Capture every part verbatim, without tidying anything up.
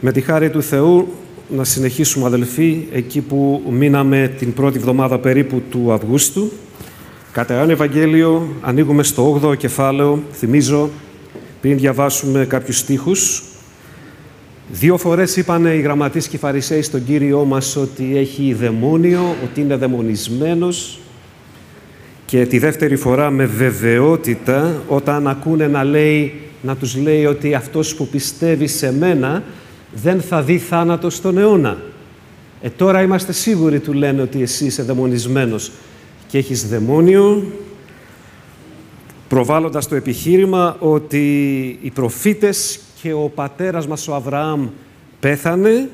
Με τη χάρη του Θεού να συνεχίσουμε, αδελφοί, εκεί που μείναμε την πρώτη εβδομάδα περίπου του Αυγούστου. Κατά Ιωάννη Ευαγγέλιο ανοίγουμε στο όγδοο κεφάλαιο. Θυμίζω, πριν διαβάσουμε κάποιους στίχους, δύο φορές είπανε οι γραμματείς και οι Φαρισαίοι στον Κύριό μας ότι έχει δαιμόνιο, ότι είναι δαιμονισμένος. Και τη δεύτερη φορά με βεβαιότητα, όταν ακούνε να, λέει, να τους λέει ότι αυτός που πιστεύει σε μένα δεν θα δει θάνατο στον αιώνα. Ε, τώρα είμαστε σίγουροι, του λένε, ότι εσύ είσαι δαιμονισμένος και έχεις δαιμόνιο, προβάλλοντας το επιχείρημα ότι οι προφήτες και ο πατέρας μας ο Αβραάμ πέθανε.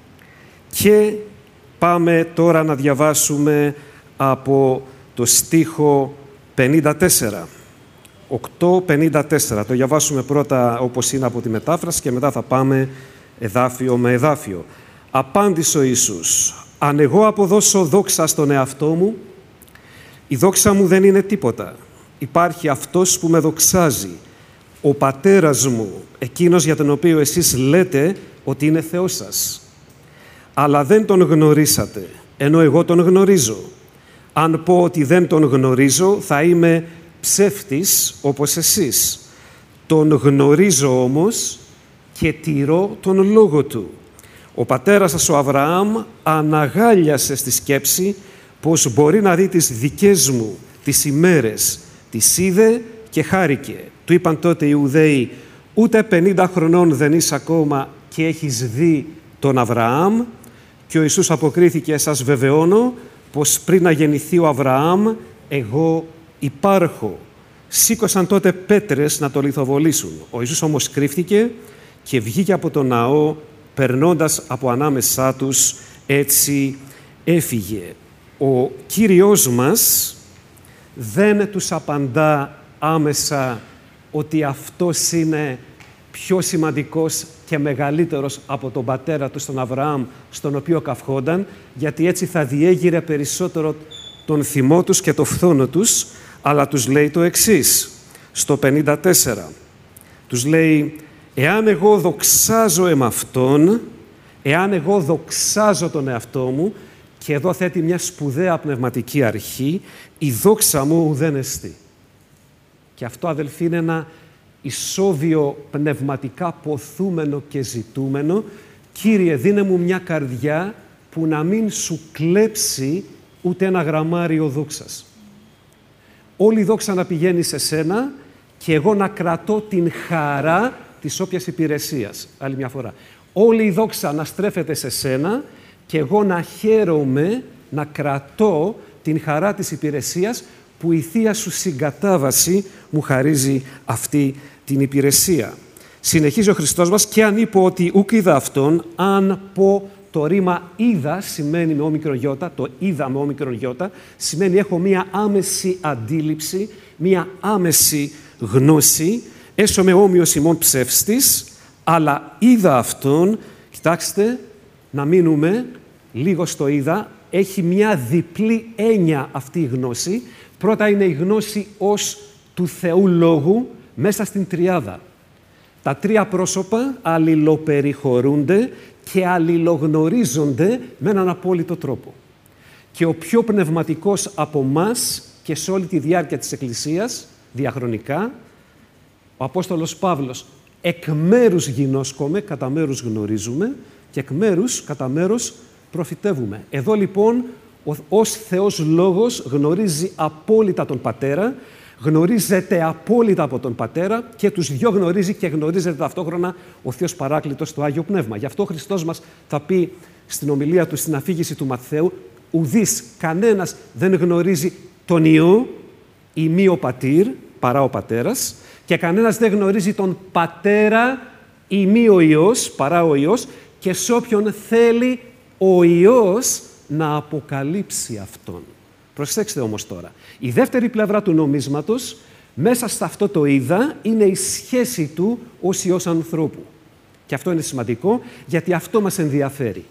Και πάμε τώρα να διαβάσουμε από το στίχο πενήντα τέσσερα. οκτώ πενήντα τέσσερα. Το διαβάσουμε πρώτα όπως είναι από τη μετάφραση και μετά θα πάμε εδάφιο με εδάφιο. Απάντησε ο Ιησούς: «Αν εγώ αποδώσω δόξα στον εαυτό μου, η δόξα μου δεν είναι τίποτα. Υπάρχει αυτός που με δοξάζει, ο πατέρας μου, εκείνος για τον οποίο εσείς λέτε ότι είναι Θεός σας. Αλλά δεν τον γνωρίσατε, ενώ εγώ τον γνωρίζω. Αν πω ότι δεν τον γνωρίζω, θα είμαι ψεύτης όπως εσείς. Τον γνωρίζω όμως και τηρώ τον λόγο του. Ο πατέρας σας ο Αβραάμ αναγάλιασε στη σκέψη πως μπορεί να δει τις δικές μου τις ημέρες. Τις είδε και χάρηκε. Του είπαν τότε οι Ιουδαίοι: ούτε πενήντα χρονών δεν είσαι ακόμα και έχεις δει τον Αβραάμ? Και ο Ιησούς αποκρίθηκε: σας βεβαιώνω πως πριν να γεννηθεί ο Αβραάμ, εγώ υπάρχω. Σήκωσαν τότε πέτρες να το λιθοβολήσουν. Ο Ιησούς όμως κρύφτηκε και βγήκε από τον ναό, περνώντας από ανάμεσά τους, έτσι έφυγε. Ο Κύριος μας δεν τους απαντά άμεσα ότι αυτός είναι πιο σημαντικός και μεγαλύτερος από τον πατέρα του, τον Αβραάμ, στον οποίο καυχόνταν, γιατί έτσι θα διέγειρε περισσότερο τον θυμό τους και το φθόνο τους, αλλά τους λέει το εξής, στο πενήντα τέσσερα. Τους λέει: «Εάν εγώ δοξάζω εμαυτόν, εάν εγώ δοξάζω τον εαυτό μου», και εδώ θέτει μια σπουδαία πνευματική αρχή, «η δόξα μου ουδέν εστι». Και αυτό, αδελφοί, είναι ένα ισόβιο πνευματικά ποθούμενο και ζητούμενο. Κύριε, δίνε μου μια καρδιά που να μην σου κλέψει ούτε ένα γραμμάριο δόξας. Όλη η δόξα να πηγαίνει σε σένα και εγώ να κρατώ την χαρά της όποιας υπηρεσίας. Άλλη μια φορά. Όλη η δόξα να στρέφεται σε σένα και εγώ να χαίρομαι, να κρατώ την χαρά της υπηρεσίας που η Θεία Σου συγκατάβαση μου χαρίζει αυτή την υπηρεσία. Συνεχίζει ο Χριστός μας: «Και αν είπω ότι ουκ είδα αυτόν», αν πω το ρήμα είδα σημαίνει με όμικρον γιώτα, το είδα με όμικρον γιώτα, σημαίνει έχω μία άμεση αντίληψη, μία άμεση γνώση, έσω όμοιος ημών ψεύστης, αλλά είδα αυτόν. Κοιτάξτε, να μείνουμε λίγο στο είδα, έχει μια διπλή έννοια αυτή η γνώση. Πρώτα είναι η γνώση ως του Θεού Λόγου μέσα στην τριάδα. Τα τρία πρόσωπα αλληλοπεριχωρούνται και αλληλογνωρίζονται με έναν απόλυτο τρόπο. Και ο πιο πνευματικός από μας και σε όλη τη διάρκεια της Εκκλησίας, διαχρονικά, ο Απόστολος Παύλος: «Εκ μέρους γινώσκομαι, κατά μέρους γνωρίζουμε, και εκ μέρους, κατά μέρους προφητεύουμε». Εδώ λοιπόν, ως Θεός Λόγος γνωρίζει απόλυτα τον Πατέρα, γνωρίζεται απόλυτα από τον Πατέρα και τους δυο γνωρίζει και γνωρίζεται ταυτόχρονα ο Θείος Παράκλητος, το Άγιο Πνεύμα. Γι' αυτό ο Χριστός μας θα πει στην ομιλία του, στην αφήγηση του Ματθαίου: «Ουδής, κανένας δεν γνωρίζει τον Υιό, ημί ο Πατήρ, παρά ο Πατέρας, και κανένας δεν γνωρίζει τον Πατέρα, ημί ο Υιός, παρά ο Υιός, και σε όποιον θέλει ο Υιός να αποκαλύψει Αυτόν». Προσέξτε όμως τώρα. Η δεύτερη πλευρά του νομίσματος, μέσα σε αυτό το είδα, είναι η σχέση του ως Υιός ανθρώπου. Και αυτό είναι σημαντικό, γιατί αυτό μας ενδιαφέρει.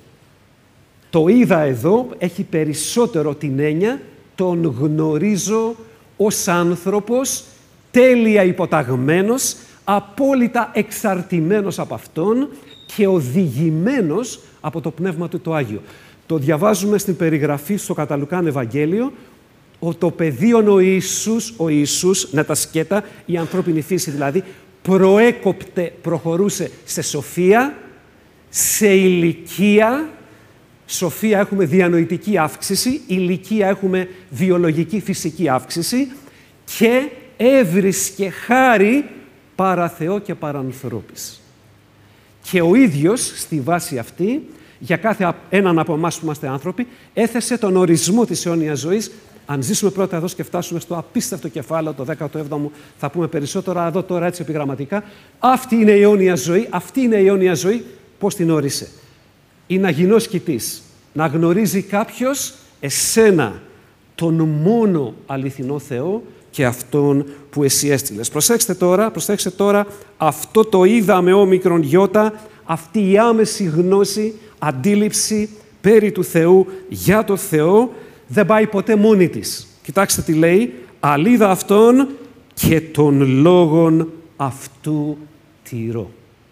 Το είδα εδώ έχει περισσότερο την έννοια τον γνωρίζω ως άνθρωπος, τέλεια υποταγμένος, απόλυτα εξαρτημένος από Αυτόν και οδηγημένος από το Πνεύμα Του το Άγιο. Το διαβάζουμε στην περιγραφή στο κατά Λουκάν Ευαγγέλιο, ο, το πεδίον ο Ιησούς, ο Ιησούς, να τα σκέτα, η ανθρώπινη φύση δηλαδή, προέκοπτε, προχωρούσε σε σοφία, σε ηλικία. Σοφία έχουμε διανοητική αύξηση, ηλικία έχουμε βιολογική φυσική αύξηση και έβρισκε χάρη παρά Θεό και παρά ανθρώπης. Και ο ίδιος στη βάση αυτή, για κάθε έναν από εμάς που είμαστε άνθρωποι, έθεσε τον ορισμό της αιώνιας ζωής. Αν ζήσουμε πρώτα εδώ και φτάσουμε στο απίστευτο κεφάλαιο, το δέκατο έβδομο, θα πούμε περισσότερα εδώ τώρα έτσι επιγραμματικά. Αυτή είναι η αιώνια ζωή, αυτή είναι η αιώνια ζωή. Πώς την όρισε? Είναι αγινός κοιτής. Να γνωρίζει κάποιος εσένα, τον μόνο αληθινό Θεό και Αυτόν που εσύ έστειλες. Προσέξτε τώρα, προσέξτε τώρα, αυτό το είδαμε όμικρον γιώτα, αυτή η άμεση γνώση, αντίληψη περί του Θεού, για το Θεό, δεν πάει ποτέ μόνη της. Κοιτάξτε τι λέει, αλίδα Αυτόν και των λόγων αυτού τηρώ.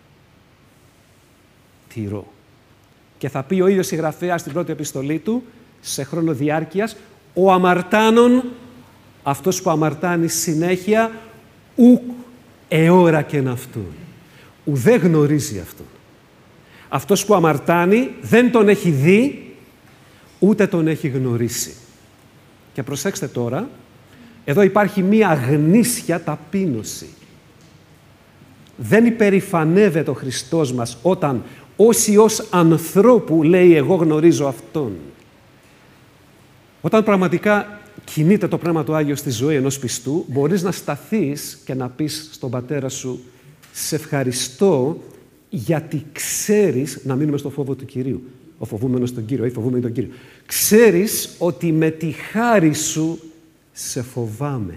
Τηρώ. Και θα πει ο ίδιος συγγραφέας στην πρώτη επιστολή του, σε χρόνο διάρκειας, ο αμαρτάνων, αυτός που αμαρτάνει συνέχεια, ουκ εώρακεν αυτόν. Ουδέ γνωρίζει αυτόν. Αυτός που αμαρτάνει δεν τον έχει δει, ούτε τον έχει γνωρίσει. Και προσέξτε τώρα, εδώ υπάρχει μία αγνήσια ταπείνωση. Δεν υπερηφανεύεται ο Χριστός μας όταν ως Υιός ανθρώπου λέει «εγώ γνωρίζω Αυτόν». Όταν πραγματικά κινείται το Πνεύμα του Άγιο στη ζωή ενός πιστού, μπορείς να σταθείς και να πεις στον πατέρα σου «σε ευχαριστώ γιατί ξέρεις», να μείνουμε στο φόβο του Κυρίου, ο φοβούμενος τον Κύριο ή φοβούμενο τον Κύριο, «ξέρεις ότι με τη χάρη σου σε φοβάμαι».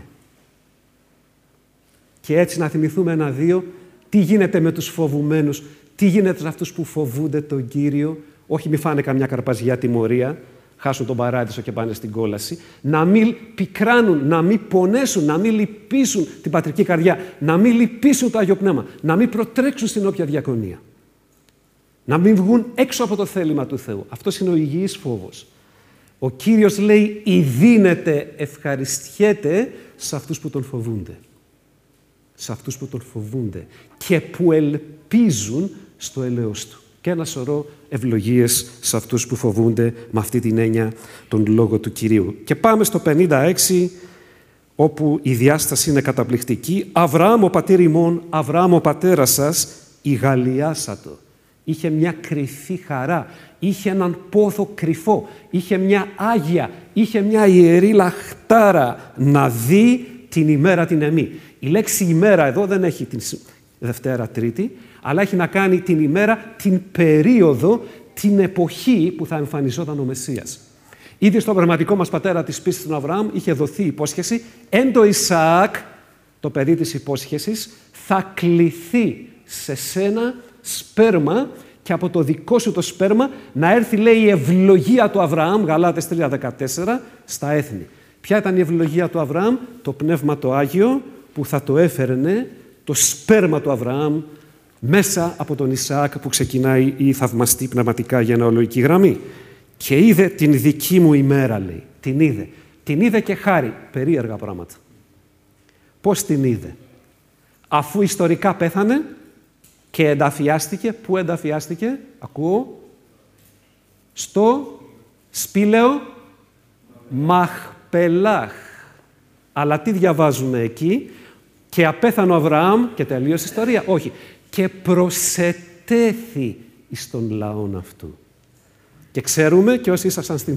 Και έτσι να θυμηθούμε ένα-δύο τι γίνεται με τους φοβουμένους, τι γίνεται με αυτούς που φοβούνται τον Κύριο, όχι μη φάνε καμιά καρπαζιά τιμωρία, χάσουν τον παράδεισο και πάνε στην κόλαση, να μην πικράνουν, να μην πονέσουν, να μην λυπήσουν την πατρική καρδιά, να μην λυπήσουν το Άγιο Πνεύμα, να μην προτρέξουν στην όποια διακονία. Να μην βγουν έξω από το θέλημα του Θεού. Αυτός είναι ο υγιής φόβος. Ο Κύριος λέει «ηδίνεται, ευχαριστιέται σε αυτούς που τον φοβούνται». Σε αυτούς που τον φοβούνται και που ελπίζουν στο έλεος Του. Και ένα σωρό ευλογίες σε αυτούς που φοβούνται με αυτή την έννοια τον Λόγο του Κυρίου. Και πάμε στο πενήντα έξι, όπου η διάσταση είναι καταπληκτική. «Αβραάμ ο πατήρ ημών, Αβραάμ ο πατέρας σας, ηγαλιάσατο». Είχε μια κρυφή χαρά, είχε έναν πόθο κρυφό, είχε μια άγια, είχε μια ιερή λαχτάρα να δει την ημέρα την εμή. Η λέξη ημέρα εδώ δεν έχει την Δευτέρα Τρίτη, αλλά έχει να κάνει την ημέρα, την περίοδο, την εποχή που θα εμφανιζόταν ο Μεσσίας. Ήδη στον πραγματικό μας πατέρα της πίστης του Αβραάμ είχε δοθεί υπόσχεση, εν το Ισαάκ, το παιδί της υπόσχεσης, θα κληθεί σε σένα σπέρμα και από το δικό σου το σπέρμα να έρθει, λέει, η ευλογία του Αβραάμ, Γαλάτες τρία δεκατέσσερα, στα έθνη. Ποια ήταν η ευλογία του Αβραάμ? Το Πνεύμα το Άγιο που θα το έφερνε το σπέρμα του Αβραάμ μέσα από τον Ισαάκ που ξεκινάει η θαυμαστή πνευματικά γενεολογική γραμμή. Και είδε την δική μου ημέρα, λέει. Την είδε. Την είδε και χάρη. Περίεργα πράγματα. Πώς την είδε? Αφού ιστορικά πέθανε και ενταφιάστηκε. Πού ενταφιάστηκε? Ακούω. Στο σπήλαιο Μαχπελάχ. Αλλά τι διαβάζουμε εκεί? Και απέθανε ο Αβραάμ και τελείωσε η ιστορία. Όχι. Και προσετέθη εις τον λαόν αυτού. Και ξέρουμε, και όσοι ήσασταν στην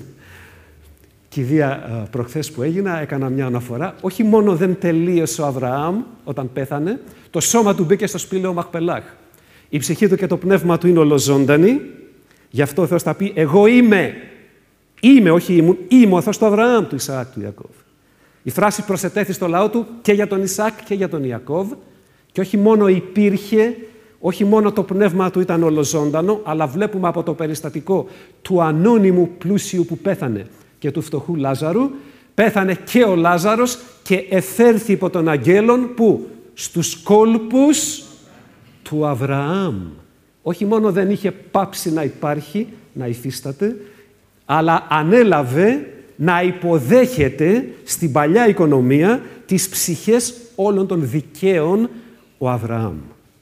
κηδεία προχθές που έγινα, έκανα μια αναφορά, όχι μόνο δεν τελείωσε ο Αβραάμ όταν πέθανε, το σώμα του μπήκε στο σπήλαιο Μαχπελάχ. Η ψυχή του και το πνεύμα του είναι ολοζώντανοι, γι' αυτό ο Θεός θα πει, εγώ είμαι, είμαι, όχι ήμουν, είμαι ο Θεός του Αβραάμ, του Ισαάκ, του Ιακώβ. Η φράση προσετέθη στο λαό του και για τον Ισαάκ και για τον Ιακώβ, και όχι μόνο υπήρχε, όχι μόνο το πνεύμα του ήταν ολοζώντανο, αλλά βλέπουμε από το περιστατικό του ανώνυμου πλούσιου που πέθανε και του φτωχού Λάζαρου, πέθανε και ο Λάζαρος και εφέρθη υπό των αγγέλων που στους κόλπους του Αβραάμ. Όχι μόνο δεν είχε πάψει να υπάρχει, να υφίσταται, αλλά ανέλαβε να υποδέχεται στην παλιά οικονομία τις ψυχές όλων των δικαίων ο Αβραάμ.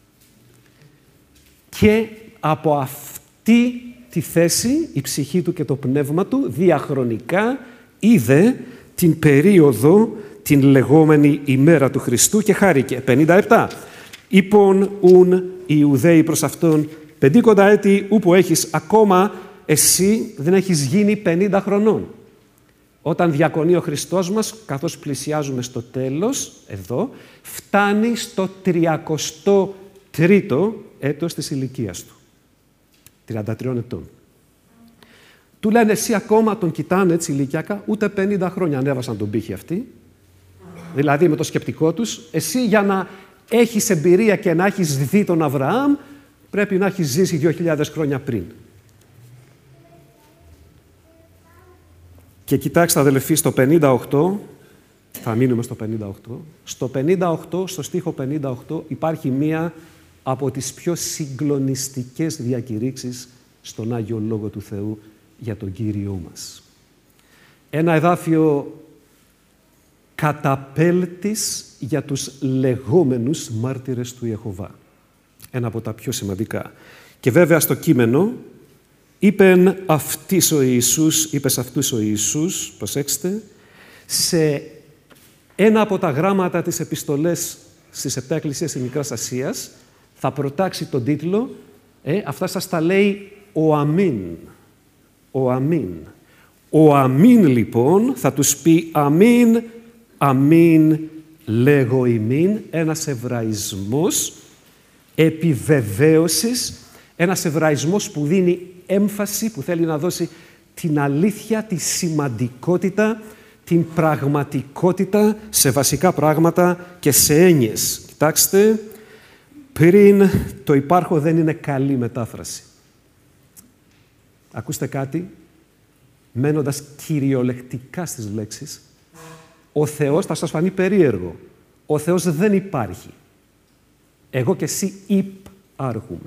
Και από αυτή τη θέση, η ψυχή του και το πνεύμα του διαχρονικά είδε την περίοδο, την λεγόμενη ημέρα του Χριστού και χάρηκε. πενήντα επτά. Είπον ουν οι Ιουδαίοι προς αυτόν, πεντήκοντα έτη ούπου έχεις, ακόμα εσύ δεν έχεις γίνει πενήντα χρονών. Όταν διακονεί ο Χριστός μας, καθώς πλησιάζουμε στο τέλος, εδώ, φτάνει στο τριακοστό τρίτο έτος της ηλικίας του. τριάντα τριών ετών. Του λένε εσύ ακόμα, τον κοιτάνε έτσι ηλικιακά, ούτε πενήντα χρόνια ανέβασαν τον πύχη αυτοί. Δηλαδή με το σκεπτικό τους, εσύ για να έχεις εμπειρία και να έχεις δει τον Αβραάμ, πρέπει να έχεις ζήσει δύο χιλιάδες χρόνια πριν. Και κοιτάξτε αδελφοί, στο πενήντα οκτώ, θα μείνουμε στο πενήντα οκτώ, στο πενήντα οκτώ, στο στίχο πενήντα οκτώ, υπάρχει μία από τις πιο συγκλονιστικές διακηρύξεις στον Άγιο Λόγο του Θεού για τον Κύριό μας. Ένα εδάφιο καταπέλτης για τους λεγόμενους μάρτυρες του Ιεχωβά. Ένα από τα πιο σημαντικά. Και βέβαια στο κείμενο, είπεν αυτής ο Ιησούς, είπε σε αυτούς ο Ιησούς, προσέξτε, σε ένα από τα γράμματα της επιστολές στις επτά εκκλησίες της Μικράς Ασίας, θα προτάξει τον τίτλο, ε, αυτά σας τα λέει ο Αμήν. Ο Αμήν. Ο Αμήν λοιπόν θα τους πει Αμήν, Αμήν λέγω ημίν, ένας εβραϊσμός επιβεβαίωσης, ένας εβραϊσμός που δίνει έμφαση, που θέλει να δώσει την αλήθεια, τη σημαντικότητα, την πραγματικότητα σε βασικά πράγματα και σε έννοιες. Κοιτάξτε, πριν το υπάρχω δεν είναι καλή μετάφραση. Ακούστε κάτι, μένοντας κυριολεκτικά στις λέξεις, ο Θεός, θα σας φανεί περίεργο, ο Θεός δεν υπάρχει. Εγώ και εσύ υπάρχουμε.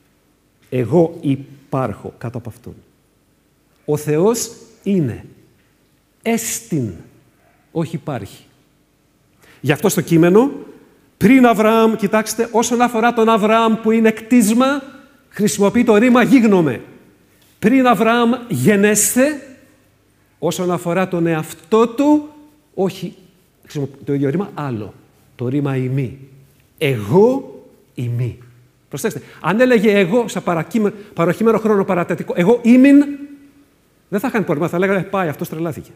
Εγώ υπάρχω κάτω από Αυτόν. Ο Θεός είναι. Έστιν, όχι υπάρχει. Γι' αυτό στο κείμενο, πριν Αβραάμ, κοιτάξτε, όσον αφορά τον Αβραάμ που είναι κτίσμα, χρησιμοποιεί το ρήμα γίγνομαι. Πριν Αβραάμ γενέστε, όσον αφορά τον εαυτό του, όχι το ίδιο ρήμα, άλλο. Το ρήμα ημί. Εγώ ημί. Προσέξτε, αν έλεγε εγώ σε παροχημένο χρόνο παρατετικό, εγώ ήμην, δεν θα είχαν πρόβλημα, θα λέγανε πάει, αυτός τρελάθηκε.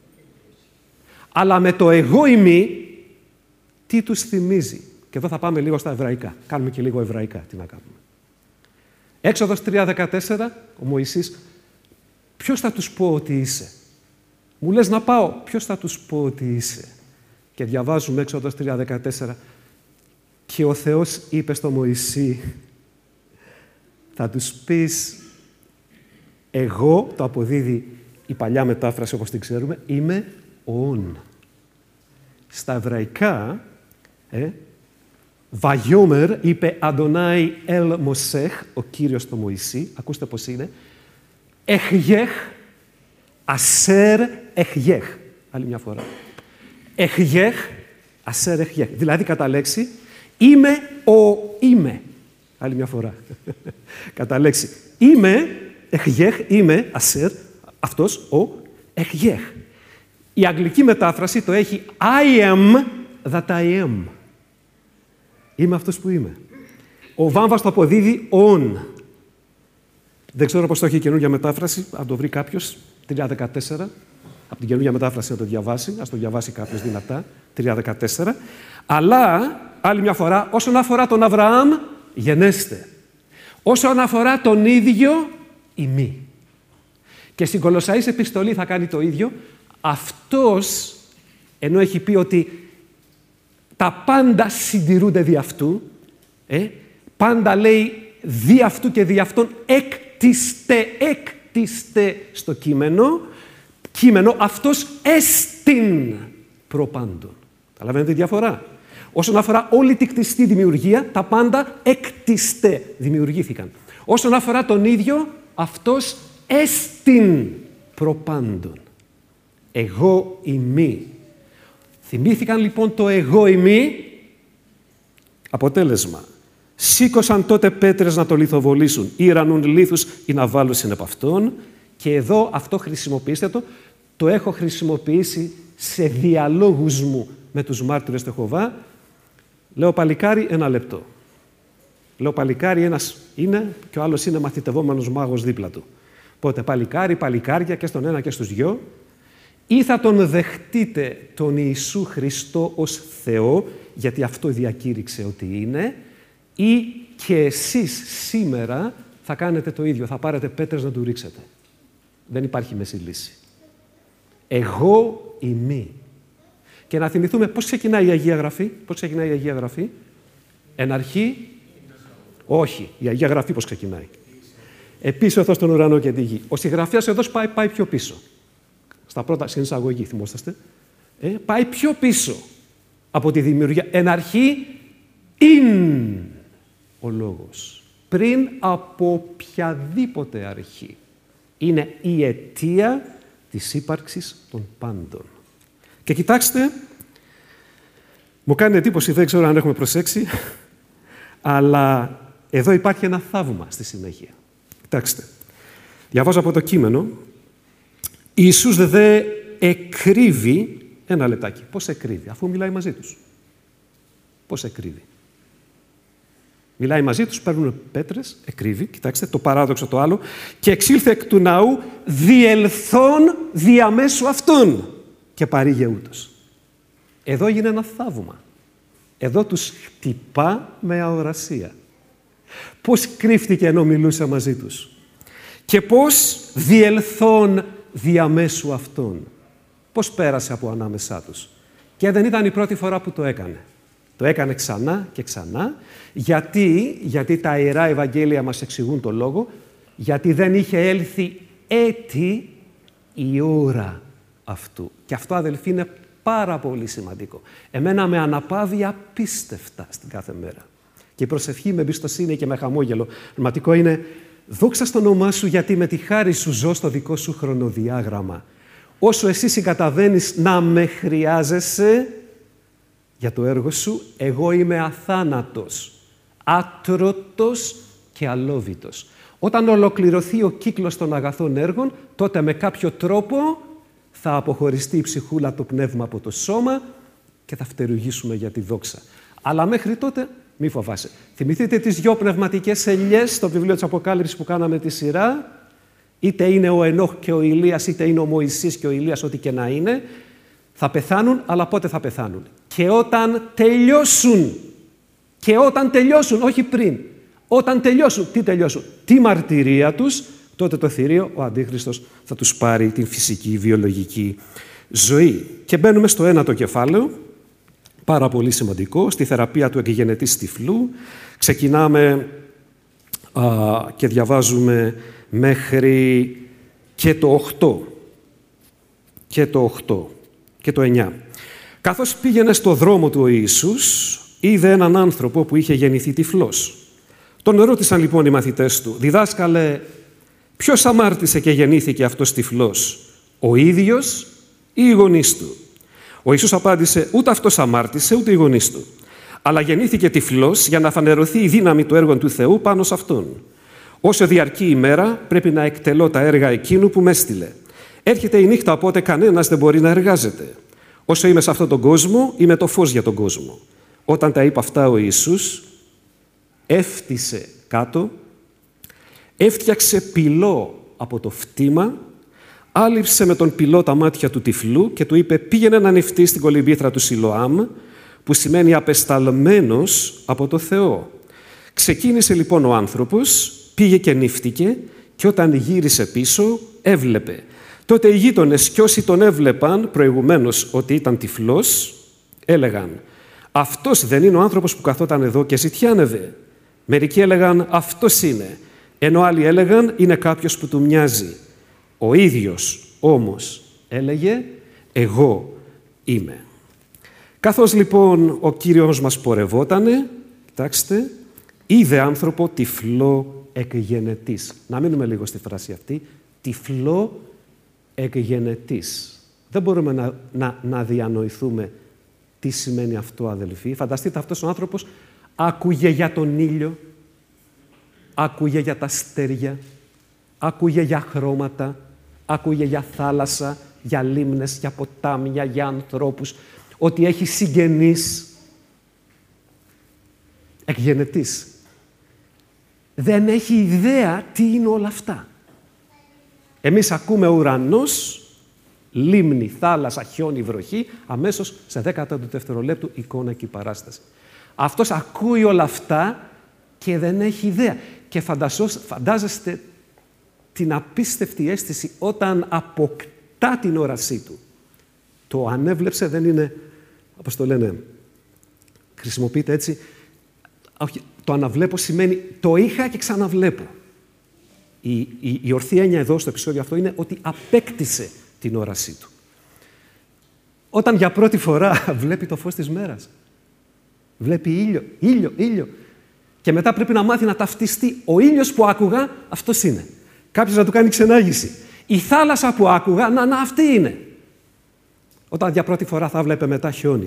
Αλλά με το εγώ ημί, τι τους θυμίζει. Και εδώ θα πάμε λίγο στα εβραϊκά. Κάνουμε και λίγο εβραϊκά, τι να κάνουμε. Έξοδος τρία δεκατέσσερα, ο Μωυσής, ποιος θα τους πω ότι είσαι. Μου λες να πάω, ποιος θα τους πω ότι είσαι. Και διαβάζουμε Έξοδος τρία δεκατέσσερα. Και ο Θεός είπε στο Μωυσή, θα τους πεις, εγώ, το αποδίδει η παλιά μετάφραση όπως την ξέρουμε, είμαι ον. Στα εβραϊκά, ε, Βαγιόμερ είπε Αντονάι ελ Μωσέχ, ο Κύριος το Μωυσή, ακούστε πώς είναι, εχγέχ, ασέρ εχγέχ. Άλλη μια φορά. Εχγέχ, ασέρ εχγέχ. Δηλαδή κατά λέξη, είμαι ο είμαι. Άλλη μια φορά. Κατά λέξη. Είμαι, εχγέχ, είμαι, ασέρ, αυτός ο εχγέχ. Η αγγλική μετάφραση το έχει I am that I am. Είμαι αυτός που είμαι. Ο Βάμβας το αποδίδει on. Δεν ξέρω πώς το έχει η καινούργια μετάφραση, αν το βρει κάποιος, τρία δεκατέσσερα. Από την καινούργια μετάφραση να το διαβάσει, ας το διαβάσει κάποιος δυνατά, τρία δεκατέσσερα. Αλλά, άλλη μια φορά, όσον αφορά τον Αβραάμ, γενέστε. Όσον αφορά τον ίδιο, ημί. Και στην Κολοσσαείς επιστολή θα κάνει το ίδιο. Αυτός, ενώ έχει πει ότι τα πάντα συντηρούνται δι' αυτού, ε, πάντα λέει δι' αυτού και δι' αυτόν έκτιστε, έκτιστε στο κείμενο, κείμενο αυτός εστιν προπάντων. Καταλαβαίνετε τη διαφορά. Όσον αφορά όλη τη κτιστή δημιουργία, τα πάντα εκτιστέ δημιουργήθηκαν. Όσον αφορά τον ίδιο, αυτός έστιν προπάντων. Εγώ ημί. Θυμήθηκαν λοιπόν το εγώ ημί. Αποτέλεσμα. Σήκωσαν τότε πέτρες να το λιθοβολήσουν, ή ρανούν λίθους ή να βάλουν επ' αυτόν. Και εδώ αυτό χρησιμοποιήστε το. Το έχω χρησιμοποιήσει σε διαλόγους μου με τους μάρτυρες του Ιεχωβά. Λέω παλικάρι, ένα λεπτό. Λέω παλικάρι, ένας είναι και ο άλλος είναι μαθητευόμενος μάγος δίπλα του. Οπότε παλικάρι, παλικάρια και στον ένα και στους δυο. Ή θα τον δεχτείτε τον Ιησού Χριστό ως Θεό, γιατί αυτό διακήρυξε ότι είναι, ή και εσείς σήμερα θα κάνετε το ίδιο, θα πάρετε πέτρες να του ρίξετε. Δεν υπάρχει μέση λύση. Εγώ ημί. Και να θυμηθούμε πώς ξεκινάει η Αγία Γραφή. Πώς ξεκινάει η Αγία Γραφή. Εν αρχή. Όχι. Η Αγία Γραφή πώς ξεκινάει. Επίσωθος στον ουρανό και τη γη. Ο συγγραφέας εδώ πάει, πάει πιο πίσω. Στα πρώτα, στην εισαγωγή, θυμόσαστε. Ε, πάει πιο πίσω από τη δημιουργία. Εν αρχή, ειν ο λόγος. Πριν από οποιαδήποτε αρχή. Είναι η αιτία της ύπαρξης των πάντων. Και κοιτάξτε, μου κάνει εντύπωση, δεν ξέρω αν έχουμε προσέξει, αλλά εδώ υπάρχει ένα θαύμα στη συνέχεια. Κοιτάξτε, διαβάζω από το κείμενο. Ιησούς δε εκρύβει, ένα λεπτάκι, πώς εκρύβει, αφού μιλάει μαζί τους. Πώς εκρύβει. Μιλάει μαζί τους, παίρνουν πέτρες, εκρύβει, κοιτάξτε, το παράδοξο το άλλο, και εξήλθε εκ του ναού διελθών διαμέσου αυτών και παρήγε ούτως. Εδώ έγινε ένα θαύμα. Εδώ τους χτυπά με αορασία. Πώς κρύφτηκε ενώ μιλούσε μαζί τους. Και πώς διελθών διαμέσου αυτών. Πώς πέρασε από ανάμεσά τους. Και δεν ήταν η πρώτη φορά που το έκανε. Το έκανε ξανά και ξανά. Γιατί, γιατί τα Ιερά Ευαγγέλια μας εξηγούν το λόγο. Γιατί δεν είχε έλθει έτη η ώρα αυτού. Και αυτό, αδελφοί, είναι πάρα πολύ σημαντικό. Εμένα με αναπαύει απίστευτα στην κάθε μέρα. Και η προσευχή με εμπιστοσύνη και με χαμόγελο. Πραγματικό είναι, δόξα στο όνομά σου, γιατί με τη χάρη σου ζω στο δικό σου χρονοδιάγραμμα. Όσο εσύ συγκαταβαίνεις να με χρειάζεσαι για το έργο σου, εγώ είμαι αθάνατος, άτρωτος και αλόβητος. Όταν ολοκληρωθεί ο κύκλος των αγαθών έργων, τότε με κάποιο τρόπο θα αποχωριστεί η ψυχούλα, το πνεύμα από το σώμα και θα φτερουγήσουμε για τη δόξα. Αλλά μέχρι τότε μη φοβάσαι. Θυμηθείτε τις δυο πνευματικές ελιές στο βιβλίο της Αποκάλυψης που κάναμε τη σειρά. Είτε είναι ο Ενόχ και ο Ηλίας, είτε είναι ο Μωυσής και ο Ηλίας, ό,τι και να είναι. Θα πεθάνουν, αλλά πότε θα πεθάνουν. Και όταν τελειώσουν. Και όταν τελειώσουν, όχι πριν. Όταν τελειώσουν. Τι τελειώσουν. Τη μαρτυρία τους, τότε το θηρίο, ο Αντίχριστος, θα τους πάρει την φυσική, βιολογική ζωή. Και μπαίνουμε στο ένατο κεφάλαιο, πάρα πολύ σημαντικό, στη θεραπεία του εκγενετής τυφλού. Ξεκινάμε α, και διαβάζουμε μέχρι και το οκτώ. Και το οκτώ. Και το εννιά. Καθώς πήγαινε στο δρόμο του ο Ιησούς, είδε έναν άνθρωπο που είχε γεννηθεί τυφλός. Τον ρώτησαν λοιπόν οι μαθητές του, «Διδάσκαλε, ποιος αμάρτησε και γεννήθηκε αυτός τυφλός, ο ίδιος ή οι γονείς του?» Ο Ιησούς απάντησε, «Ούτε αυτός αμάρτησε, ούτε οι γονείς του. Αλλά γεννήθηκε τυφλός για να φανερωθεί η δύναμη του έργου του Θεού πάνω σε αυτόν. Όσο διαρκεί η μέρα, πρέπει να εκτελώ τα έργα εκείνου που με έστειλε. Έρχεται η νύχτα, οπότε κανένας δεν μπορεί να εργάζεται. Όσο είμαι σε αυτόν τον κόσμο, είμαι το φως για τον κόσμο». Όταν τα είπε αυτά ο Ιησούς, έφτισε κάτω, έφτιαξε πυλό από το φτήμα, άλυψε με τον πυλό τα μάτια του τυφλού και του είπε, πήγαινε να νηφτεί στην κολυμβήθρα του Σιλοάμ, που σημαίνει απεσταλμένος από το Θεό. Ξεκίνησε λοιπόν ο άνθρωπος, πήγε και νύφτηκε και όταν γύρισε πίσω έβλεπε. Τότε οι γείτονες κι όσοι τον έβλεπαν προηγουμένως ότι ήταν τυφλός, έλεγαν, «Αυτός δεν είναι ο άνθρωπος που καθόταν εδώ και ζητιάνευε?» Μερικοί έλεγαν, «Αυτός είναι», ενώ άλλοι έλεγαν, «Είναι κάποιος που του μοιάζει». Ο ίδιος όμως έλεγε, «Εγώ είμαι». Καθώς λοιπόν ο Κύριος μας πορευότανε, κοιτάξτε, είδε άνθρωπο τυφλό εκ γενετής. Να μείνουμε λίγο στη φράση αυτή. Τυφλό εκ γενετής. Δεν μπορούμε να, να, να διανοηθούμε τι σημαίνει αυτό, αδελφοί. Φανταστείτε, αυτός ο άνθρωπος άκουγε για τον ήλιο, άκουγε για τα αστέρια, άκουγε για χρώματα, άκουγε για θάλασσα, για λίμνες, για ποτάμια, για ανθρώπους, ότι έχει συγγενείς εκ γενετής. Δεν έχει ιδέα τι είναι όλα αυτά. Εμείς ακούμε ουρανός, λίμνη, θάλασσα, χιόνι, βροχή, αμέσως σε δέκατα του δευτερολέπτου εικόνα και παράσταση. Αυτός ακούει όλα αυτά και δεν έχει ιδέα. Και φαντάζεστε την απίστευτη αίσθηση όταν αποκτά την όρασή του. Το ανέβλεψε δεν είναι, όπως το λένε, χρησιμοποιείται έτσι, όχι, το αναβλέπω σημαίνει το είχα και ξαναβλέπω. Η, η, η ορθή έννοια εδώ στο επεισόδιο αυτό είναι ότι απέκτησε την όρασή του. Όταν για πρώτη φορά βλέπει το φως της μέρας, βλέπει ήλιο, ήλιο, ήλιο, και μετά πρέπει να μάθει να ταυτιστεί. Ο ήλιος που άκουγα, αυτός είναι. Κάποιος να του κάνει ξενάγηση. Η θάλασσα που άκουγα, να, να αυτή είναι. Όταν για πρώτη φορά θα βλέπει μετά χιόνι.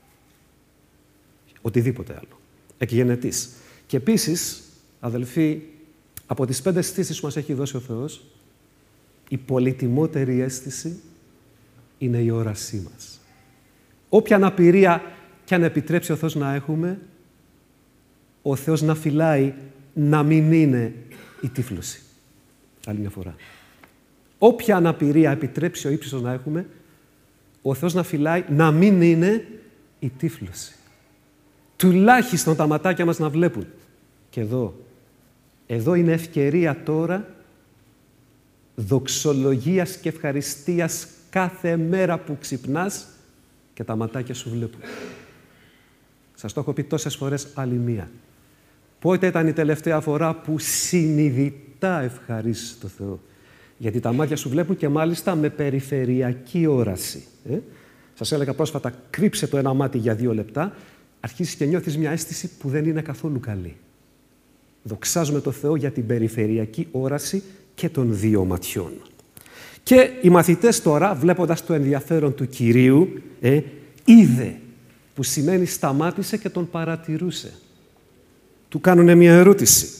Οτιδήποτε άλλο. Εκγενετής. Και επίσης, αδελφοί, από τις πέντε αισθήσεις που μας έχει δώσει ο Θεός, η πολυτιμότερη αίσθηση είναι η όρασή μας. Όποια αναπηρία και αν επιτρέψει ο Θεός να έχουμε, ο Θεός να φυλάει να μην είναι η τύφλωση. Άλλη μια φορά. Όποια αναπηρία επιτρέψει ο ύψιστος να έχουμε, ο Θεός να φυλάει να μην είναι η τύφλωση. Τουλάχιστον τα ματάκια μας να βλέπουν. Και εδώ, εδώ είναι ευκαιρία τώρα δοξολογίας και ευχαριστίας κάθε μέρα που ξυπνάς και τα ματάκια σου βλέπουν. Σας το έχω πει τόσες φορές, άλλη μία. Πότε ήταν η τελευταία φορά που συνειδητά ευχαρίστησες το Θεό? Γιατί τα μάτια σου βλέπουν και μάλιστα με περιφερειακή όραση. Ε? Σας έλεγα πρόσφατα, κρύψε το ένα μάτι για δύο λεπτά, αρχίζεις και νιώθεις μια αίσθηση που δεν είναι καθόλου καλή. Δοξάζουμε το Θεό για την περιφερειακή όραση και των δύο ματιών. Και οι μαθητές τώρα, βλέποντας το ενδιαφέρον του Κυρίου, ε, είδε, που σημαίνει σταμάτησε και τον παρατηρούσε. Του κάνουνε μια ερώτηση.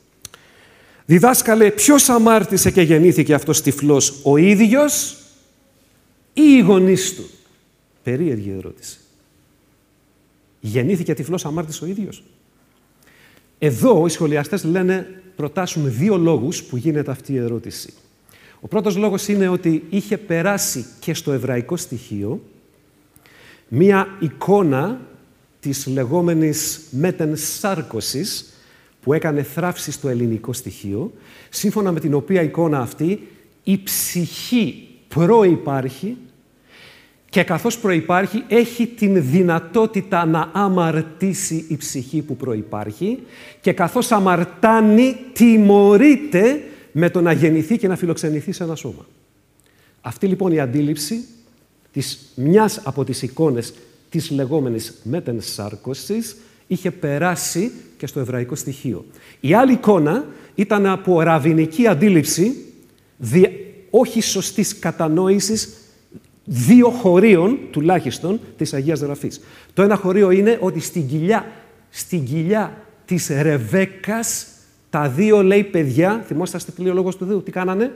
Διδάσκαλε, ποιος αμάρτησε και γεννήθηκε αυτός τυφλός, ο ίδιος ή οι γονείς του? Περίεργη ερώτηση. Γεννήθηκε τυφλός, αμάρτησε ο ίδιος? Εδώ οι σχολιαστές λένε, προτάσουν δύο λόγους που γίνεται αυτή η ερώτηση. Ο πρώτος λόγος είναι ότι είχε περάσει και στο εβραϊκό στοιχείο μία εικόνα της λεγόμενης μετενσάρκωσης που έκανε θράψη στο ελληνικό στοιχείο, σύμφωνα με την οποία εικόνα αυτή η ψυχή προϋπάρχει και καθώς προϋπάρχει έχει την δυνατότητα να αμαρτήσει η ψυχή που προϋπάρχει και καθώς αμαρτάνει τιμωρείται με το να γεννηθεί και να φιλοξενηθεί σε ένα σώμα. Αυτή λοιπόν η αντίληψη της μιας από τις εικόνες της λεγόμενης μετενσάρκωσης είχε περάσει και στο εβραϊκό στοιχείο. Η άλλη εικόνα ήταν από ραβινική αντίληψη, δι... όχι σωστής κατανόησης, δύο χωρίων, τουλάχιστον, της Αγίας Γραφής. Το ένα χωρίο είναι ότι στην κοιλιά, στην κοιλιά της Ρεβέκας, τα δύο, λέει, παιδιά, θυμόσαστε τι λέει ο Λόγος του Θεού, τι κάνανε?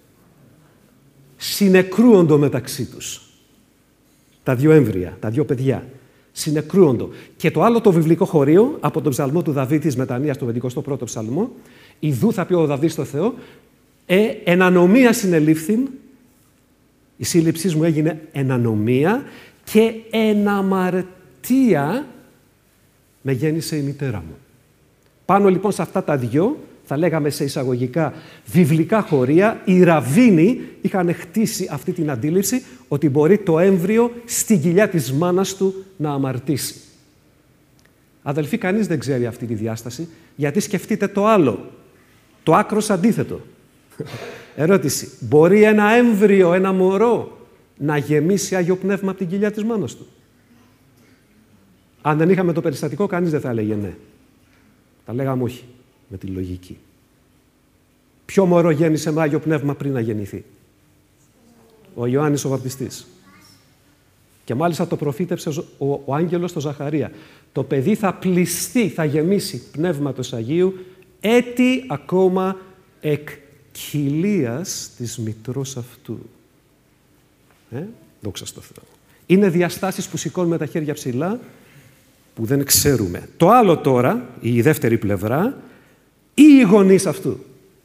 Συνεκρούοντο μεταξύ τους. Τα δύο έμβρια, τα δύο παιδιά. Συνεκρούοντο. Και το άλλο το βιβλικό χωρίο, από τον ψαλμό του Δαβίδ της Μετανοίας, τον πενηκοστό πρώτο ψαλμό, «Ιδού θα πει ο Δαβίδ στο Θεό, ε, εν ανομία συνελήφθην», η σύλληψή μου έγινε εν ανομία και εν αμαρτία με γέννησε η μητέρα μου. Πάνω λοιπόν σε αυτά τα δυο, θα λέγαμε σε εισαγωγικά βιβλικά χωρία, οι ραβίνοι είχαν χτίσει αυτή την αντίληψη ότι μπορεί το έμβριο στην κοιλιά της μάνας του να αμαρτήσει. Αδελφοί, κανείς δεν ξέρει αυτή τη διάσταση, γιατί σκεφτείτε το άλλο, το άκρος αντίθετο. Ερώτηση, μπορεί ένα έμβριο, ένα μωρό, να γεμίσει Άγιο Πνεύμα από την κοιλιά της μάνας του? Αν δεν είχαμε το περιστατικό, κανείς δεν θα έλεγε ναι. Τα λέγαμε όχι, με τη λογική. Ποιο μωρό γέννησε με Άγιο Πνεύμα πριν να γεννηθεί? Ο Ιωάννης ο Βαπτιστής. Και μάλιστα το προφήτευσε ο, ο άγγελος το Ζαχαρία. Το παιδί θα πληστεί, θα γεμίσει Πνεύματος Αγίου έτη ακόμα εκ κοιλίας της μητρός αυτού. Ε, δόξα στο Θεό. Είναι διαστάσεις που σηκώνουμε τα χέρια ψηλά, που δεν ξέρουμε. Το άλλο τώρα, η δεύτερη πλευρά, ή οι γονείς αυτού.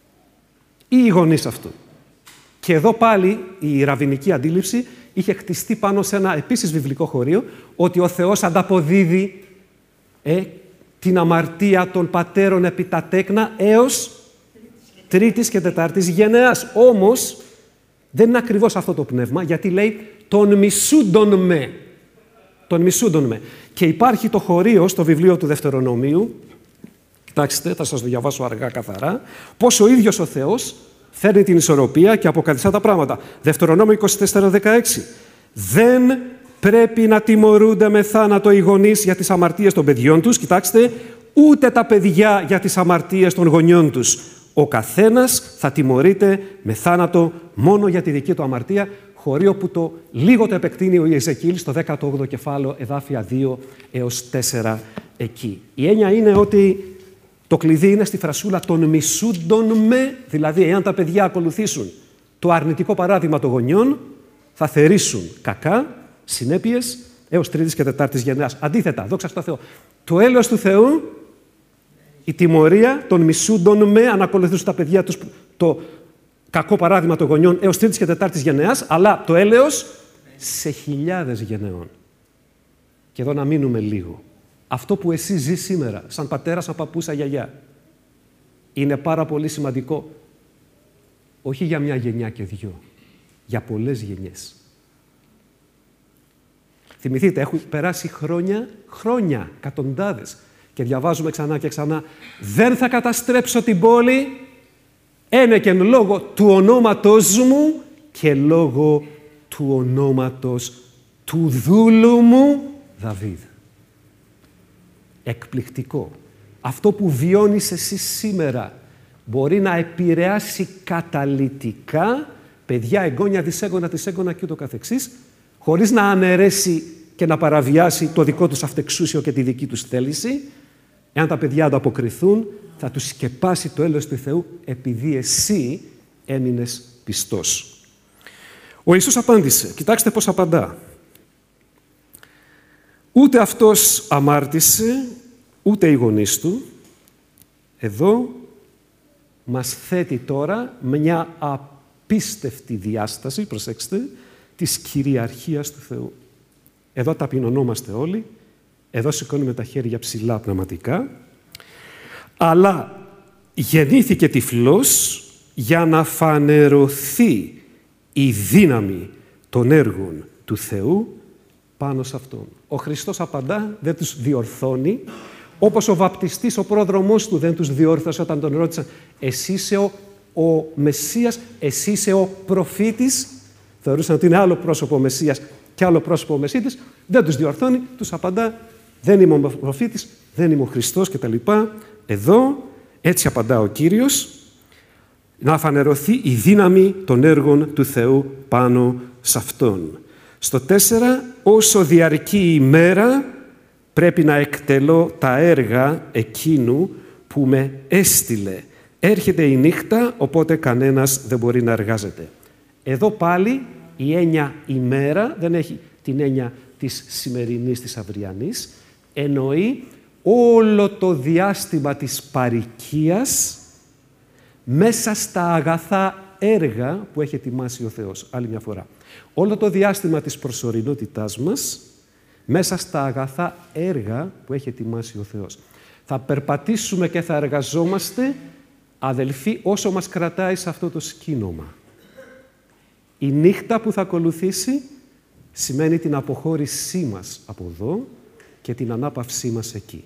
Ή οι γονείς αυτού. Και εδώ πάλι η ραβινική αντίληψη είχε χτιστεί πάνω σε ένα επίσης βιβλικό χωρίο, ότι ο Θεός ανταποδίδει ε, την αμαρτία των πατέρων επί τα τέκνα έως τρίτης και τετάρτης γενεάς. Όμως, δεν είναι ακριβώς αυτό το πνεύμα, γιατί λέει «τον μισούντον με». Τον μισούντον με. Και υπάρχει το χωρίο στο βιβλίο του Δευτερονομίου, κοιτάξτε, θα σας το διαβάσω αργά καθαρά, πως ο ίδιος ο Θεός φέρνει την ισορροπία και αποκαθιστά τα πράγματα. Δευτερονόμιο είκοσι τέσσερα δεκαέξι. Δεν πρέπει να τιμωρούνται με θάνατο οι γονείς για τις αμαρτίες των παιδιών τους, κοιτάξτε, ούτε τα παιδιά για τις αμαρτίες των γονιών τους. Ο καθένας θα τιμωρείται με θάνατο μόνο για τη δική του αμαρτία, χωρίο που το λίγο το επεκτείνει ο Ιεζεκίηλ στο δέκατο όγδοο κεφάλαιο, εδάφια δύο έως τέσσερα εκεί. Η έννοια είναι ότι το κλειδί είναι στη φρασούλα των μισούντων με, δηλαδή εάν τα παιδιά ακολουθήσουν το αρνητικό παράδειγμα των γονιών, θα θερήσουν κακά συνέπειες έως τρίτης και τετάρτης γενεάς. Αντίθετα, δόξα στο Θεό, το έλεος του Θεού, η τιμωρία των μισούντων με, αν ακολουθήσουν τα παιδιά τους το κακό παράδειγμα των γονιών έως τρίτης και τετάρτης γενεάς, αλλά το έλεος σε χιλιάδες γενεών. Και εδώ να μείνουμε λίγο. Αυτό που εσύ ζεις σήμερα, σαν πατέρα, σαν παππού, σαν γιαγιά, είναι πάρα πολύ σημαντικό. Όχι για μια γενιά και δυο, για πολλές γενιές. Θυμηθείτε, έχουν περάσει χρόνια, χρόνια, εκατοντάδες, και διαβάζουμε ξανά και ξανά, δεν θα καταστρέψω την πόλη, ένεκεν λόγω του ονόματος μου και λόγω του ονόματος του δούλου μου Δαβίδ. Εκπληκτικό. Αυτό που βιώνεις εσύ σήμερα μπορεί να επηρεάσει καταλυτικά παιδιά, εγγόνια, δυσέγγωνα, τρισέγγωνα και ούτω καθεξής, χωρίς να αναιρέσει και να παραβιάσει το δικό τους αυτεξούσιο και τη δική τους θέληση. Εάν τα παιδιά ανταποκριθούν, θα τους σκεπάσει το έλεος του Θεού, επειδή εσύ έμεινες πιστός. Ο Ιησούς απάντησε. Κοιτάξτε πώς απαντά. Ούτε αυτός αμάρτησε, ούτε οι γονείς του. Εδώ μας θέτει τώρα μια απίστευτη διάσταση, προσέξτε, της κυριαρχίας του Θεού. Εδώ ταπεινωνόμαστε όλοι, εδώ σηκώνουμε τα χέρια ψηλά πνευματικά, αλλά γεννήθηκε τυφλός για να φανερωθεί η δύναμη των έργων του Θεού πάνω σε Αυτόν. Ο Χριστός απαντά, δεν τους διορθώνει, όπως ο βαπτιστής, ο πρόδρομός του δεν τους διόρθωσε όταν τον ρώτησαν «Εσύ είσαι ο, ο Μεσσίας, εσύ είσαι ο προφήτης». Θεωρούσαν ότι είναι άλλο πρόσωπο ο Μεσσίας και άλλο πρόσωπο ο Μεσσίτης. Δεν τους διορθώνει, τους απαντά «Δεν είμαι ο προφήτης, δεν είμαι ο Χριστός» κτλ. Εδώ έτσι απαντά ο Κύριος, να φανερωθεί η δύναμη των έργων του Θεού πάνω σε Αυτόν. Στο τέσσερα, όσο διαρκεί η ημέρα, πρέπει να εκτελώ τα έργα εκείνου που με έστειλε. Έρχεται η νύχτα, οπότε κανένας δεν μπορεί να εργάζεται. Εδώ πάλι η έννοια ημέρα δεν έχει την έννοια της σημερινής, της αυριανής. Εννοεί όλο το διάστημα της παροικίας μέσα στα αγαθά έργα που έχει ετοιμάσει ο Θεός. Άλλη μια φορά. Όλο το διάστημα της προσωρινότητάς μας μέσα στα αγαθά έργα που έχει ετοιμάσει ο Θεός. Θα περπατήσουμε και θα εργαζόμαστε, αδελφοί, όσο μας κρατάει σε αυτό το σκήνομα. Η νύχτα που θα ακολουθήσει σημαίνει την αποχώρησή μας από εδώ και την ανάπαυσή μας εκεί.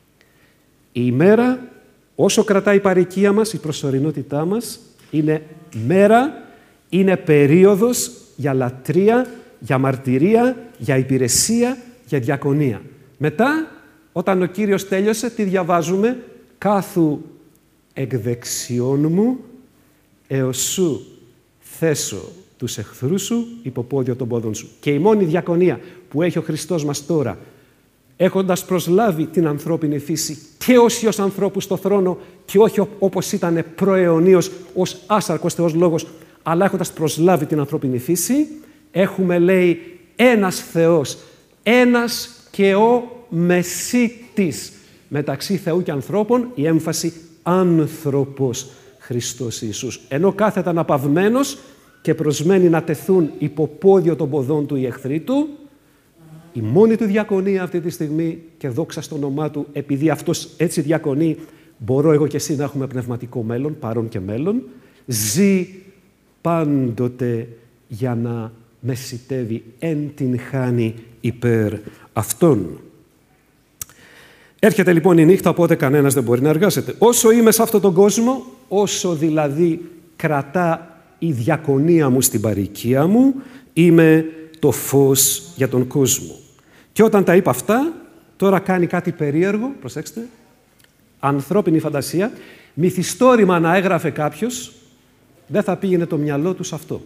Η ημέρα, όσο κρατάει η παροικία μας, η προσωρινότητά μας, είναι μέρα, είναι περίοδος για λατρεία, για μαρτυρία, για υπηρεσία, για διακονία. Μετά, όταν ο Κύριος τέλειωσε, τι διαβάζουμε? Κάθου εκ δεξιών μου, έως σου θέσω τους εχθρούς σου υποπόδιο των πόδων σου. Και η μόνη διακονία που έχει ο Χριστός μας τώρα, έχοντας προσλάβει την ανθρώπινη φύση και όχι ως ανθρώπου στο θρόνο και όχι όπως ήταν προαιωνίως ως άσαρκος Θεός Λόγος, αλλά έχοντας προσλάβει την ανθρώπινη φύση, έχουμε, λέει, ένας Θεός, ένας και ο Μεσίτης μεταξύ Θεού και ανθρώπων, η έμφαση άνθρωπος Χριστός Ιησούς. Ενώ κάθεται αναπαυμένος και προσμένει να τεθούν υποπόδιο των ποδών του οι εχθροί του, η μόνη του διακονία αυτή τη στιγμή, και δόξα στο όνομά του, επειδή αυτός έτσι διακονεί, μπορώ εγώ και εσύ να έχουμε πνευματικό μέλλον, παρόν και μέλλον, ζει πάντοτε για να μεσιτεύει εν την χάνει υπέρ αυτόν. Έρχεται λοιπόν η νύχτα, οπότε κανένας δεν μπορεί να εργάζεται. Όσο είμαι σε αυτόν τον κόσμο, όσο δηλαδή κρατά η διακονία μου στην παροικία μου, είμαι το φως για τον κόσμο. Και όταν τα είπα αυτά, τώρα κάνει κάτι περίεργο, προσέξτε, ανθρώπινη φαντασία, μυθιστόρημα να έγραφε κάποιος, δεν θα πήγαινε το μυαλό του σε αυτό.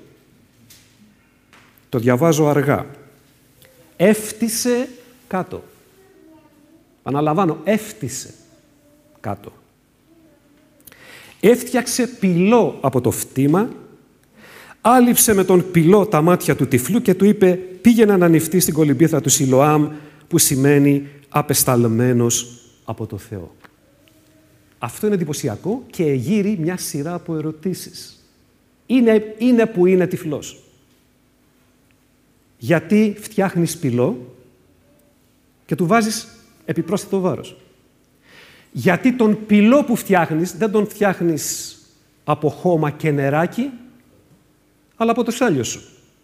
Το διαβάζω αργά. Έφτισε κάτω. Παναλαμβάνω, έφτισε κάτω. Έφτιαξε πυλό από το φτήμα, άλυψε με τον πυλό τα μάτια του τυφλού και του είπε πήγαινε να ανοιχτεί στην κολυμπήθρα του Σιλοάμ, που σημαίνει απεσταλμένος από το Θεό. Αυτό είναι εντυπωσιακό και εγείρει μια σειρά από ερωτήσεις. Είναι, είναι που είναι τυφλός. Γιατί φτιάχνεις πυλό και του βάζεις επιπρόσθετο βάρος? Γιατί τον πυλό που φτιάχνεις δεν τον φτιάχνεις από χώμα και νεράκι, αλλά από το σάλιο σου?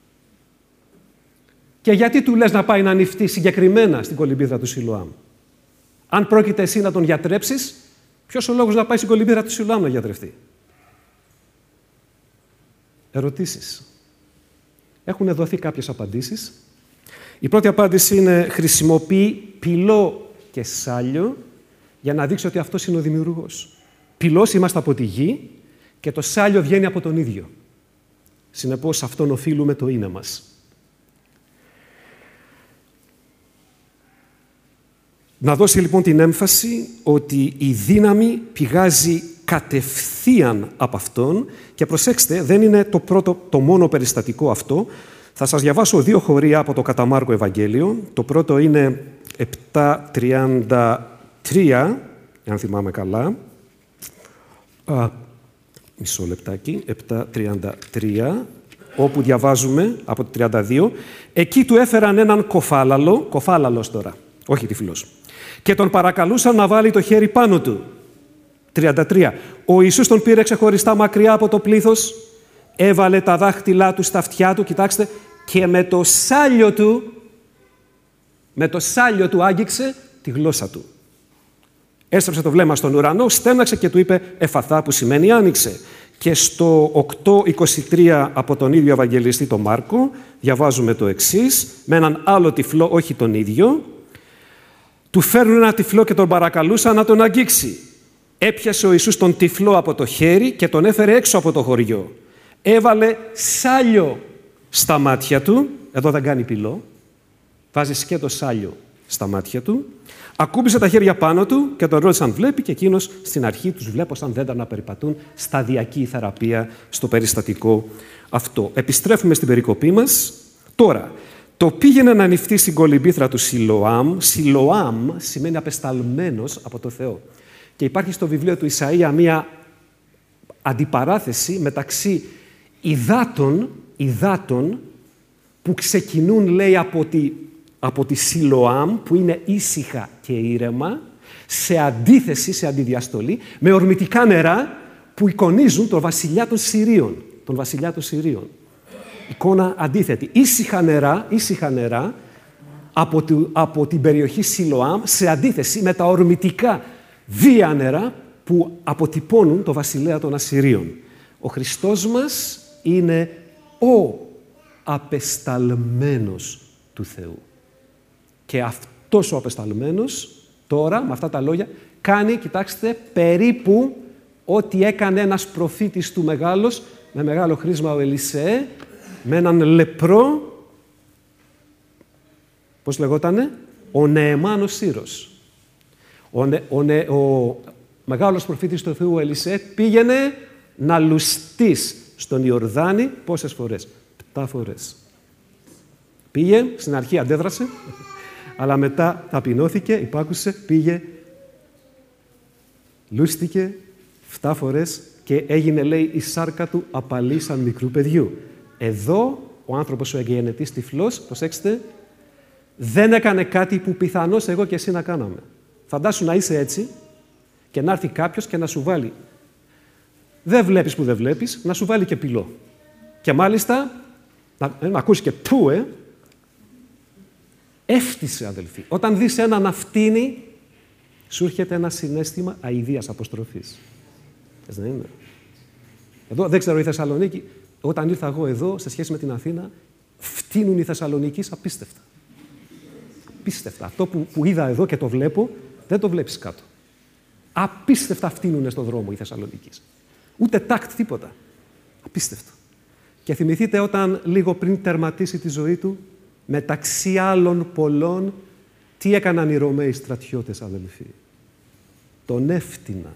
Και γιατί του λες να πάει να ανοιχτεί συγκεκριμένα στην κολυμπήθρα του Σιλοάμ? Αν πρόκειται εσύ να τον γιατρέψεις, ποιος ο λόγος να πάει στην κολυμπήθρα του Σιλοάμ να γιατρευτεί? Ερωτήσεις. Έχουν δοθεί κάποιες απαντήσεις. Η πρώτη απάντηση είναι χρησιμοποιεί πυλό και σάλιο για να δείξει ότι αυτός είναι ο δημιουργός. Πυλός είμαστε από τη γη και το σάλιο βγαίνει από τον ίδιο. Συνεπώς, αυτόν οφείλουμε το είναι μας. Να δώσει λοιπόν την έμφαση ότι η δύναμη πηγάζει κατευθείαν από αυτόν και προσέξτε, δεν είναι το, πρώτο, το μόνο περιστατικό αυτό. Θα σας διαβάσω δύο χωρία από το κατά Μάρκο Ευαγγέλιο. Το πρώτο είναι επτά τριάντα τρία, αν θυμάμαι καλά. Α, μισό λεπτάκι, επτά τριάντα τρία, όπου διαβάζουμε από το τριάντα δύο. Εκεί του έφεραν έναν κοφάλαλο, κοφάλαλος τώρα, όχι τυφλός, και τον παρακαλούσαν να βάλει το χέρι πάνω του. τριάντα τρία. Ο Ιησούς τον πήρε ξεχωριστά μακριά από το πλήθος, έβαλε τα δάχτυλά του στα αυτιά του, κοιτάξτε, και με το σάλιο του, με το σάλιο του άγγιξε τη γλώσσα του. Έστρεψε το βλέμμα στον ουρανό, στέναξε και του είπε «Εφαθά», που σημαίνει άνοιξε. Και στο οκτώ είκοσι τρία από τον ίδιο Ευαγγελιστή τον Μάρκο διαβάζουμε το εξής, με έναν άλλο τυφλό, όχι τον ίδιο, του φέρνουν ένα τυφλό και τον παρακαλούσαν να τον αγγίξει. Έπιασε ο Ιησούς τον τυφλό από το χέρι και τον έφερε έξω από το χωριό. Έβαλε σάλιο στα μάτια του, εδώ δεν κάνει πυλό, βάζει σκέτο σάλιο στα μάτια του, ακούμπησε τα χέρια πάνω του και τον ρώτησε αν βλέπει, και εκείνος στην αρχή τους βλέπω σαν δέντρα να περιπατούν, σταδιακή θεραπεία στο περιστατικό αυτό. Επιστρέφουμε στην περικοπή μας. Τώρα, το πήγαινε να ανοιχτεί στην κολυμπήθρα του Σιλοάμ. Σιλοάμ σημαίνει απεσταλμένος από το Θεό. Και υπάρχει στο βιβλίο του Ισαΐα μία αντιπαράθεση μεταξύ υδάτων, υδάτων που ξεκινούν, λέει, από τη, από τη Σιλοάμ, που είναι ήσυχα και ήρεμα, σε αντίθεση, σε αντιδιαστολή, με ορμητικά νερά που εικονίζουν τον βασιλιά των Συρίων. Τον βασιλιά των Συρίων. Εικόνα αντίθετη. Ήσυχα νερά, ήσυχα νερά από, του, από την περιοχή Σιλοάμ, σε αντίθεση με τα ορμητικά βία νερά που αποτυπώνουν το βασιλέα των Ασσυρίων. Ο Χριστός μας είναι ο απεσταλμένος του Θεού. Και, αυ, τόσο απεσταλμένος, τώρα, με αυτά τα λόγια, κάνει, κοιτάξτε, περίπου ό,τι έκανε ένας προφήτης του μεγάλος, με μεγάλο χρήσμα ο Ελισέ, με έναν λεπρό, πώς λεγότανε, ο Νεεμάν ο Σύρος. Ο, Νε, ο, Νε, ο μεγάλος προφήτης του Θεού Ελισέ πήγαινε να λουστείς στον Ιορδάνη πόσες φορές? Επτά φορές. Πήγε, στην αρχή αντέδρασε, αλλά μετά ταπεινώθηκε, υπάκουσε, πήγε, λούστηκε επτά φορές και έγινε, λέει, η σάρκα του απαλή σαν μικρού παιδιού. Εδώ ο άνθρωπος ο εγγενετής τυφλός, προσέξτε, δεν έκανε κάτι που πιθανώς εγώ και εσύ να κάναμε. Φαντάσου να είσαι έτσι και να έρθει κάποιος και να σου βάλει, δεν βλέπεις που δεν βλέπεις, να σου βάλει και πυλό. Και μάλιστα, να, να ακούσει και πού, ε, έφτισε, αδελφοί. Όταν δεις ένα να φτύνει, σου έρχεται ένα συναίσθημα αηδίας αποστροφής. Έτσι δεν είναι? Εδώ, δεν ξέρω η Θεσσαλονίκη, όταν ήρθα εγώ εδώ, σε σχέση με την Αθήνα, φτύνουν οι Θεσσαλονικείς απίστευτα. Απίστευτα. Αυτό που, που είδα εδώ και το βλέπω, δεν το βλέπεις κάτω. Απίστευτα φτύνουνε στον δρόμο οι Θεσσαλονικείς. Ούτε τάκτ, τίποτα. Απίστευτο. Και θυμηθείτε όταν λίγο πριν τερματίσει τη ζωή του, μεταξύ άλλων πολλών, τι έκαναν οι Ρωμαίοι στρατιώτες, αδελφοί? Τον έφτυναν.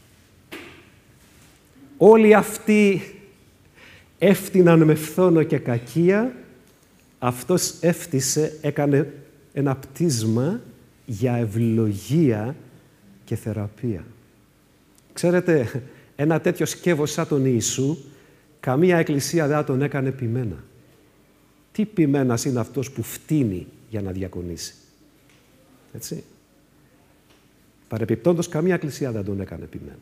Όλοι αυτοί έφτυναν με φθόνο και κακία, αυτός έφτισε, έκανε ένα πτήσμα για ευλογία και θεραπεία. Ξέρετε, ένα τέτοιο σκεύος σαν τον Ιησού, καμία εκκλησία δεν τον έκανε ποιμένα. Τι ποιμένας είναι αυτός που φτύνει για να διακονήσει? Έτσι. Παρεπιπτόντως, καμία εκκλησία δεν τον έκανε ποιμένα.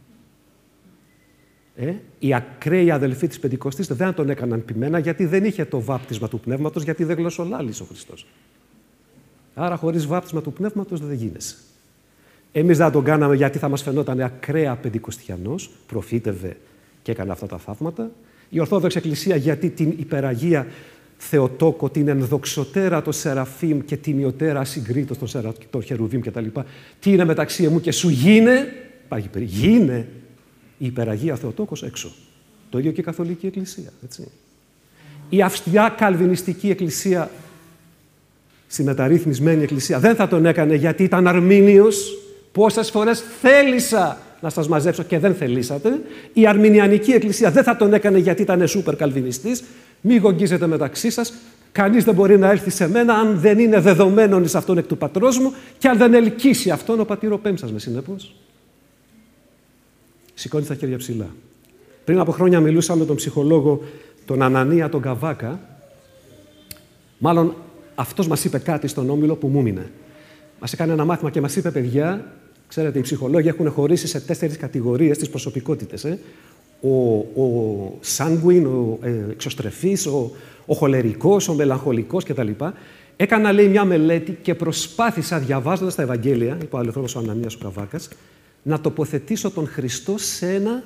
Ε, οι ακραίοι αδελφοί της Πεντηκοστής δεν τον έκαναν ποιμένα, γιατί δεν είχε το βάπτισμα του Πνεύματος, γιατί δεν γλωσσολάλησε ο Χριστός. Άρα, χωρίς βάπτισμα του Πνεύματος δεν γίνεσαι. Εμείς δεν τον κάναμε γιατί θα μας φαινόταν ακραία πεντηκοστιανός, προφήτευε και έκανε αυτά τα θαύματα. Η Ορθόδοξη Εκκλησία γιατί την υπεραγία Θεοτόκο, την ενδοξωτέρα των Σεραφείμ και την ιωτέρα συγκρίτως των, σερα... των Χερουβίμ κτλ. Τι είναι μεταξύ εμού και σου γίνε, γίνε η υπεραγία Θεοτόκος έξω. Το ίδιο και η Καθολική Εκκλησία. Έτσι. Η αυστηρά καλβινιστική Εκκλησία, συμμεταρρυθμισμένη Εκκλησία, δεν θα τον έκανε γιατί ήταν αρμήνιος. Πόσες φορές θέλησα να σας μαζέψω και δεν θελήσατε. Η Αρμινιανική Εκκλησία δεν θα τον έκανε γιατί ήταν σούπερ καλβινιστής. Μη γογγίζετε μεταξύ σας. Κανείς δεν μπορεί να έλθει σε μένα αν δεν είναι δεδομένον εις αυτόν εκ του πατρός μου και αν δεν ελκύσει αυτόν ο πατήροπέμψας με, συνέπως. Σηκώνει τα χέρια ψηλά. Πριν από χρόνια μιλούσα με τον ψυχολόγο τον Ανανία τον Καβάκα. Μάλλον αυτός μας είπε κάτι στον Όμιλο που μου έμεινε. Μας έκανε ένα μάθημα και μας είπε, παιδιά, ξέρετε, οι ψυχολόγοι έχουν χωρίσει σε τέσσερις κατηγορίες τις προσωπικότητες. Ε. Ο, ο sanguine, ο ε, εξωστρεφής, ο, ο χολερικός, ο μελαγχολικός κτλ. Έκανα, λέει, μια μελέτη και προσπάθησα, διαβάζοντας τα Ευαγγέλια, είπε ο αληθινός ο Ανανίας ο Καβάκας, να τοποθετήσω τον Χριστό σε ένα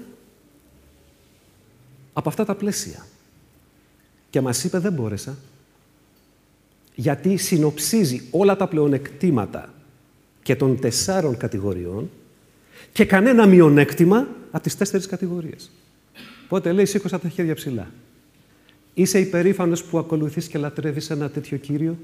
από αυτά τα πλαίσια. Και μας είπε, δεν μπόρεσα. Γιατί συνοψίζει όλα τα πλεονεκτήματα και των τεσσάρων κατηγοριών και κανένα μειονέκτημα από τις τέσσερις κατηγορίες. Οπότε λέει, σήκωσα τα χέρια ψηλά. Είσαι υπερήφανος που ακολουθείς και λατρεύεις ένα τέτοιο Κύριο?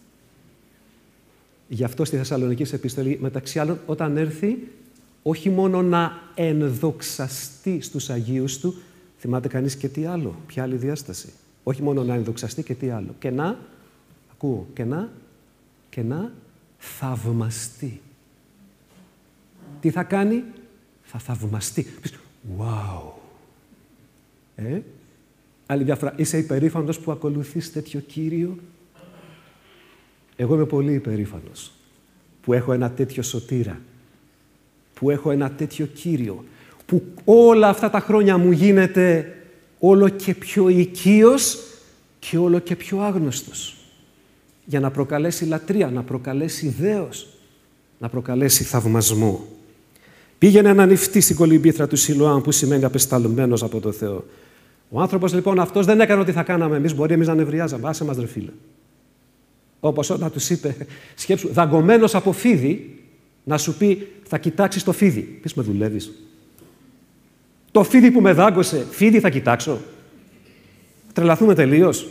Γι' αυτό στη Θεσσαλονική επιστολή, μεταξύ άλλων, όταν έρθει, όχι μόνο να ενδοξαστεί στους Αγίους Του, θυμάται κανείς και τι άλλο, ποια άλλη διάσταση. Όχι μόνο να ενδοξαστεί και τι άλλο. Και να, ακούω, και να, και να θαυμαστεί. Τι θα κάνει? Θα θαυμαστεί. Wow! Ε? Άλλη μια φορά. Είσαι υπερήφανος που ακολουθείς τέτοιο Κύριο? Εγώ είμαι πολύ υπερήφανος που έχω ένα τέτοιο σωτήρα, που έχω ένα τέτοιο Κύριο, που όλα αυτά τα χρόνια μου γίνεται όλο και πιο οικείος και όλο και πιο άγνωστος, για να προκαλέσει λατρεία, να προκαλέσει δέος, να προκαλέσει θαυμασμό. Πήγαινε να νυφτεί στην κολυμπήθρα του Σιλοάμ, που σημαίνει απεσταλμένος από το Θεό. Ο άνθρωπος λοιπόν αυτός δεν έκανε ό,τι θα κάναμε εμείς, μπορεί εμείς να νευριάζαμε. Άσε μας, ρε φίλε. Όπως όταν τους είπε, σκέψου, δαγκωμένος από φίδι, να σου πει, θα κοιτάξεις το φίδι. Πεις, με δουλεύεις. Το φίδι που με δάγκωσε, φίδι θα κοιτάξω. Τρελαθούμε τελείως.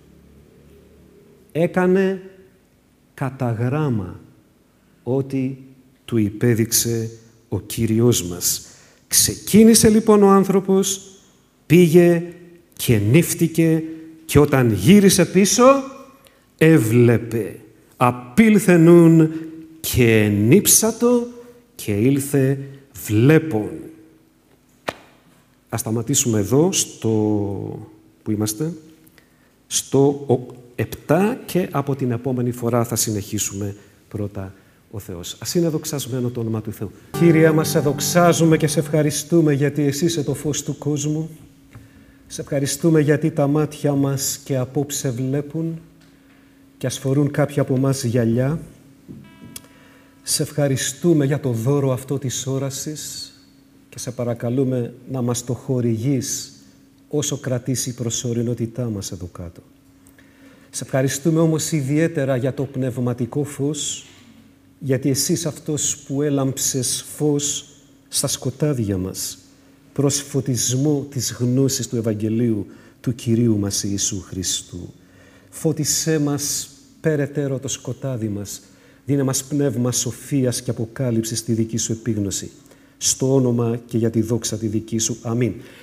Έκανε κατά γράμμα ό,τι του υπέδειξε ο Κύριος μας. Ξεκίνησε λοιπόν ο άνθρωπος, πήγε και νύφτηκε και όταν γύρισε πίσω, έβλεπε. Απήλθε νουν και ενίψατο και ήλθε βλέπων. Ας σταματήσουμε εδώ, στο... που είμαστε, στο επτά και από την επόμενη φορά θα συνεχίσουμε πρώτα ο Θεός. Ας είναι δοξασμένο το όνομα του Θεού. Κύριε μας, σε δοξάζουμε και σε ευχαριστούμε γιατί εσύ είσαι το φως του κόσμου. Σε ευχαριστούμε γιατί τα μάτια μας και απόψε βλέπουν και ας φορούν κάποια από μας γυαλιά. Σε ευχαριστούμε για το δώρο αυτό της όρασης και σε παρακαλούμε να μας το χορηγείς όσο κρατήσει η προσωρινότητά μας εδώ κάτω. Σε ευχαριστούμε όμως ιδιαίτερα για το πνευματικό φως, γιατί εσύ είσαι αυτός που έλαμψες φως στα σκοτάδια μας, προς φωτισμό της γνώσης του Ευαγγελίου του Κυρίου μας Ιησού Χριστού. Φώτισέ μας περαιτέρω το σκοτάδι μας, δίνε μας πνεύμα σοφίας και αποκάλυψης στη δική σου επίγνωση, στο όνομα και για τη δόξα τη δική σου. Αμήν.